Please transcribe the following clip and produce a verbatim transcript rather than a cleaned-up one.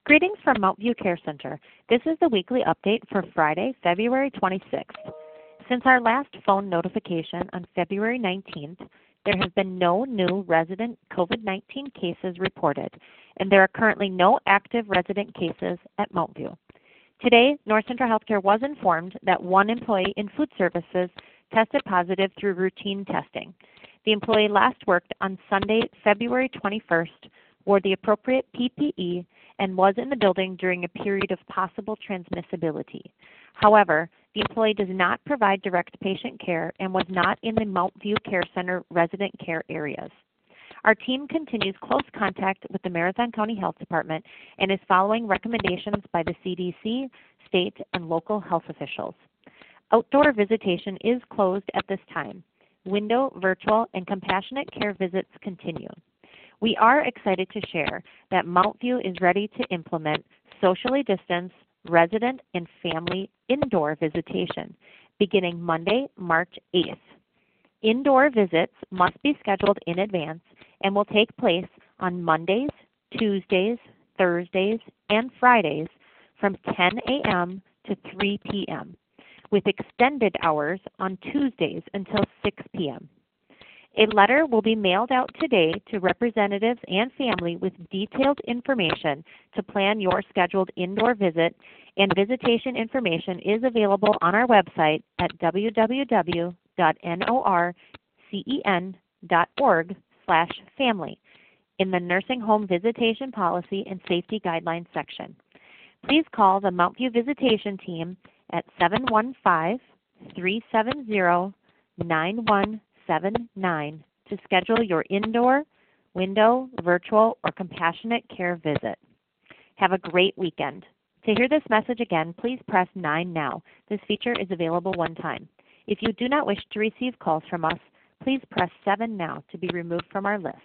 Greetings from Mountview Care Center. This is the weekly update for Friday, February twenty-sixth. Since our last phone notification on February nineteenth, there have been no new resident COVID nineteen cases reported, and there are currently no active resident cases at Mountview. Today, North Central Healthcare was informed that one employee in food services tested positive through routine testing. The employee last worked on Sunday, February twenty-first, wore the appropriate P P E, and was in the building during a period of possible transmissibility. However, the employee does not provide direct patient care and was not in the Mountview Care Center resident care areas. Our team continues close contact with the Marathon County Health Department and is following recommendations by the C D C, state, and local health officials. Outdoor visitation is closed at this time. Window, virtual, and compassionate care visits continue. We are excited to share that Mountview is ready to implement socially distanced resident and family indoor visitation beginning Monday, March eighth. Indoor visits must be scheduled in advance and will take place on Mondays, Tuesdays, Thursdays, and Fridays from ten a m to three p m, with extended hours on Tuesdays until six p m A letter will be mailed out today to representatives and family with detailed information to plan your scheduled indoor visit, and visitation information is available on our website at w w w dot norcen dot org slash family in the Nursing Home Visitation Policy and Safety Guidelines section. Please call the Mountview Visitation Team at seven one five, three seven zero, nine one seven nine to schedule your indoor, window, virtual, or compassionate care visit. Have a great weekend. To hear this message again, please press nine now. This feature is available one time. If you do not wish to receive calls from us, please press seven now to be removed from our list.